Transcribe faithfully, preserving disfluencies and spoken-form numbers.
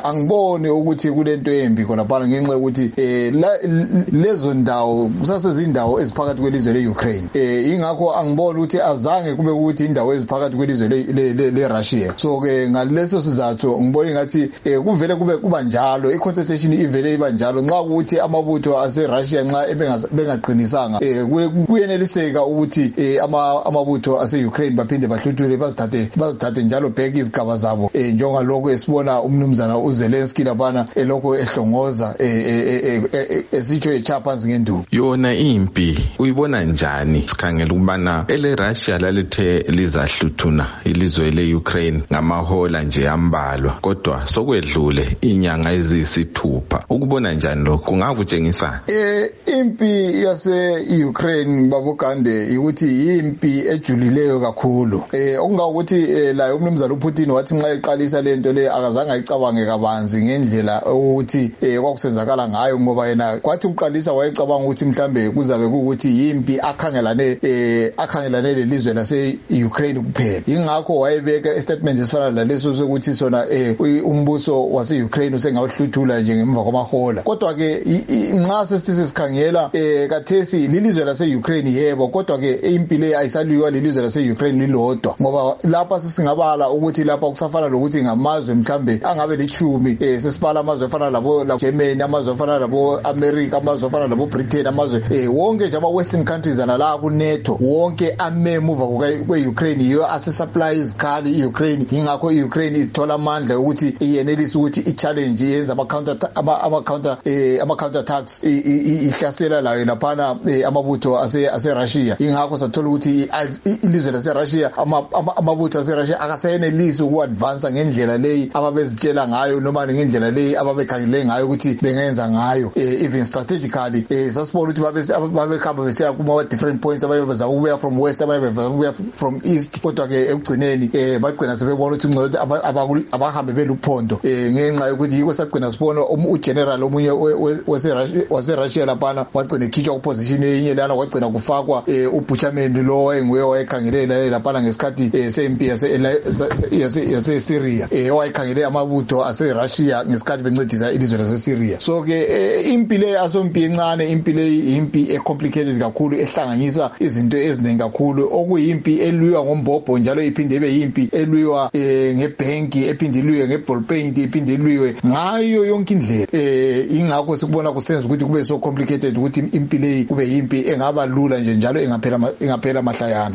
angiboni ukuthi kulento embi khona phana ngenxa ukuthi eh lezo ndawo kusasezindawo eziphakathi kwelizwe leUkraine eh ingakho angiboni ukuthi azange kube ukuthi indawo eziphakathi kwelizwe le leRussia. So ke ngaleso sizathu ngibona ngathi kuvele kube kuba njalo icontestation ivele iba njalo nxa ukuthi amabutho aseRussia nxa bengaqinisanga eh kuyeneliseka ukuthi amabutho aseUkraine baphinde bahluthule bazithathe bazithathe njalo back izigaba zabo eh njengalokho esibona umnumzana uZelensky labana elokho ehlongoza esitsho echaphansi ngenduku. Yona impi uyibona njani sikhangela ukubana eleRussia lalithe lizahluthuna ilizwe leUkraine ngamahola nje ambalwa kodwa sokwedlule inyanga eziyisithupha ukubona njani lokho kungakutshengisa eh impi yase-Ukraine babugande ukuthi impi ejulileyo kakhulu eh okungakuthi la umnumzana uPutin wathi nxa eqalisa lento le akazange ayicabange kabanzi ngendlela ukuthi kwakusenzakala ngayo ngoba yena kwathi uqalisa wayecabanga ukuthi mhlambe kuzabe kuukuthi impi akhangelane eh akhangelane lelizwe lase-Ukraine kuphela ingakho wayebeka istatement esifana laleso sokuthi sona eh umbuso wase-Ukraine usengawhluthula nje ngemva kwamahola kodwa ke nxa sesithi sikhangela eh kathesi lilizwe lase-Ukraine yebo kodwa ke impi le ayisaliwa lilizwe lase-Ukraine lilodwa ngoba lapha sisingabala ukuthi lapha kusafana lokuthi ngamazwe mhlambe angabe lichumi eh sesibala amazwe afana labo la Germany amazwe afana labo America amazwe afana labo Britain amazwe eh wonke nje aba western countries ana ku NATO wonke ame muva kwe-Ukraine yiyo ase supply izikhali i-Ukraine ingakho i-Ukraine ithola amandla ukuthi iyenelise ukuthi i-challenge yenza ama counter ama counter eh ama counter attacks ihlasela layo laphana amabutho ase ase Russia ingakho sathola ukuthi ilizwe lase Russia amabutho ase Russia akasayenelisi ukuadvance ngendlela leyi ababezitshela ngayo noma ngendlela leyi ababekhangele ngayo ukuthi bengenza ngayo even strategically sasibona ukuthi babe babekhamba besiya kuma different points abayeza ukuya from west abayeza ukuya from east kodwa ke ekugcineni bagcina sebebona ukuthi ngcono abahambe beluphondo ngenxa yokuthi yiko sagcina sibona ugeneral omunye wase Russia lapana wagcina ekhitshwa kuposition eyinye lana wagcina kufakwa uBuchanan lo enguye wayekhangelela lapana ngesikhathi sempi yase yase Syria wayekhangele amabutho ase Russia ngesikhathi bencedisa ilizwe lase Syria. So ke impi le asompi encane impi le impi ecomplicated kakhulu ehlanganyisa izinto eziningi kakhulu okuyimpi elwiwa ngombhobho njalo iphinde ibe yimpi elwiwa ngebhenki ephinde ilwiwe ngeball paint iphinde ilwiwe ngayo yonke indlela ingakho sikubona kusenza ukuthi kube so complicated ukuthi impi le kube yimpi engaba lula nje njalo engaphela engaphela mahlayana.